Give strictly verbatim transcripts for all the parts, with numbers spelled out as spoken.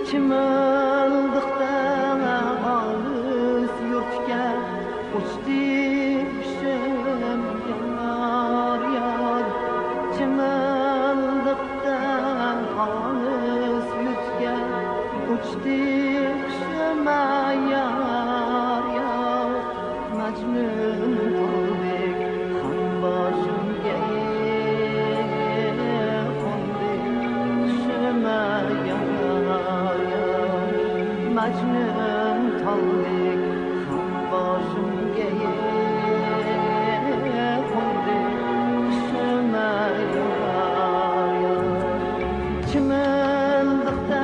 Chimildiqdan olis yurtga uçdi qushim yar yar. Chimildiqdan olis yurtga uçdi qushim yar yar. Majnun toldek ham boshimga qo'ndi qushim yar yar. Majnun toldek ham boshimga qo'ndi qushim yar yar. Chimildiqda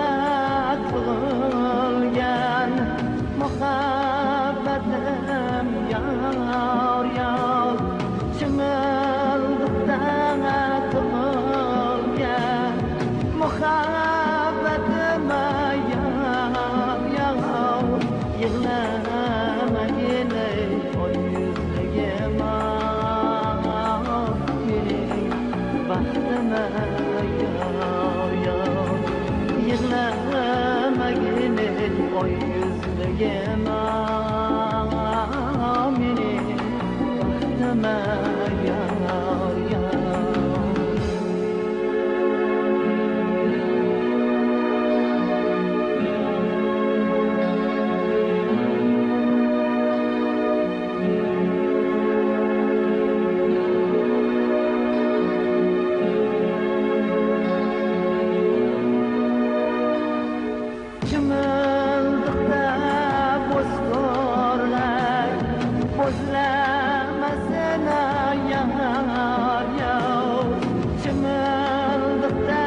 tug'ilgan muhabbatim yar yar. Chimildiqda tug'ilgan muhabbatim yar yar. Yig'lamagin ey oy yuzligim, mening baxtim yar yar. Yig'lamagin ey oy yuzligim, mening baxtim yar yar. Chimildiqda bo'ztorlar bo'zlamasin yar yar. Chimildiqda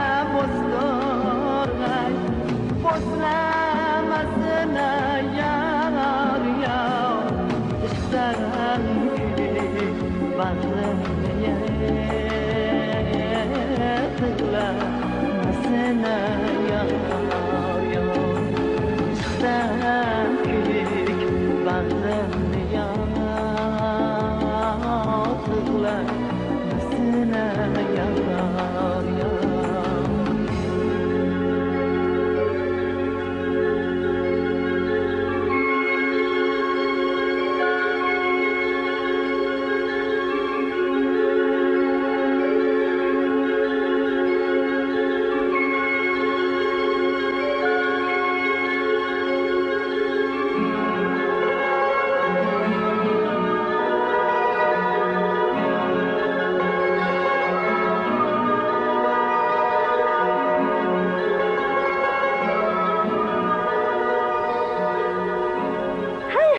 bo'ztorlar bo'zlamasin yar yar. Ishdan kuyib bag'rimni yig'lamasin yar yar. Ishdan